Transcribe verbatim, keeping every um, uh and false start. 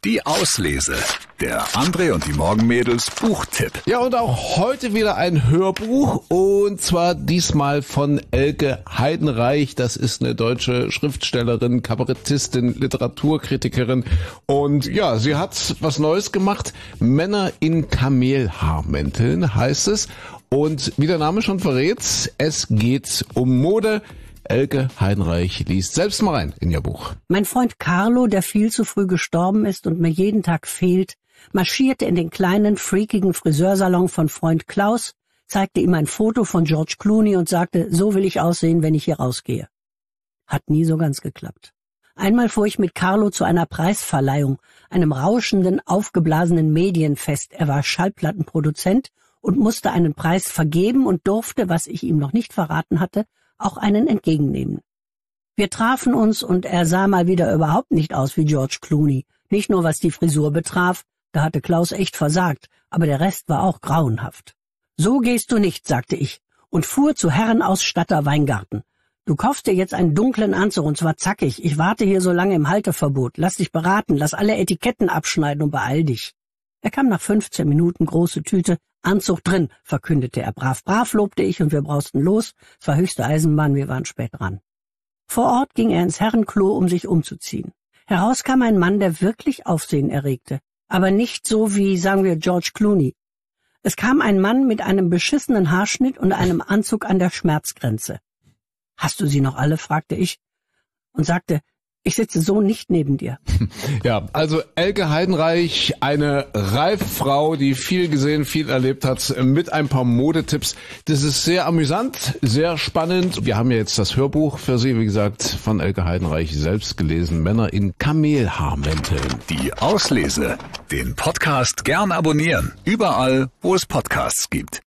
Die Auslese. Der André und die Morgenmädels Buchtipp. Ja, und auch heute wieder ein Hörbuch, und zwar diesmal von Elke Heidenreich. Das ist eine deutsche Schriftstellerin, Kabarettistin, Literaturkritikerin, und ja, sie hat was Neues gemacht. Männer in Kamelhaarmänteln heißt es, und wie der Name schon verrät, es geht um Mode. Elke Heidenreich liest selbst mal rein in ihr Buch. Mein Freund Carlo, der viel zu früh gestorben ist und mir jeden Tag fehlt, marschierte in den kleinen, freakigen Friseursalon von Freund Klaus, zeigte ihm ein Foto von George Clooney und sagte, so will ich aussehen, wenn ich hier rausgehe. Hat nie so ganz geklappt. Einmal fuhr ich mit Carlo zu einer Preisverleihung, einem rauschenden, aufgeblasenen Medienfest. Er war Schallplattenproduzent und musste einen Preis vergeben und durfte, was ich ihm noch nicht verraten hatte, auch einen entgegennehmen. Wir trafen uns und er sah mal wieder überhaupt nicht aus wie George Clooney. Nicht nur was die Frisur betraf, da hatte Klaus echt versagt, aber der Rest war auch grauenhaft. So gehst du nicht, sagte ich und fuhr zu Herrenausstatter Weingarten. Du kaufst dir jetzt einen dunklen Anzug und zwar zackig. Ich warte hier so lange im Halteverbot. Lass dich beraten, lass alle Etiketten abschneiden und beeil dich. Er kam nach fünfzehn Minuten, große Tüte, Anzug drin, verkündete er. Brav, brav, lobte ich, und wir brausten los. Es war höchste Eisenbahn, wir waren spät dran. Vor Ort ging er ins Herrenklo, um sich umzuziehen. Heraus kam ein Mann, der wirklich Aufsehen erregte. Aber nicht so wie, sagen wir, George Clooney. Es kam ein Mann mit einem beschissenen Haarschnitt und einem Anzug an der Schmerzgrenze. »Hast du sie noch alle?« fragte ich und sagte, ich sitze so nicht neben dir. Ja, also Elke Heidenreich, eine reife Frau, die viel gesehen, viel erlebt hat, mit ein paar Modetipps. Das ist sehr amüsant, sehr spannend. Wir haben ja jetzt das Hörbuch für Sie, wie gesagt, von Elke Heidenreich selbst gelesen. Männer in Kamelhaarmänteln. Die Auslese. Den Podcast gern abonnieren. Überall, wo es Podcasts gibt.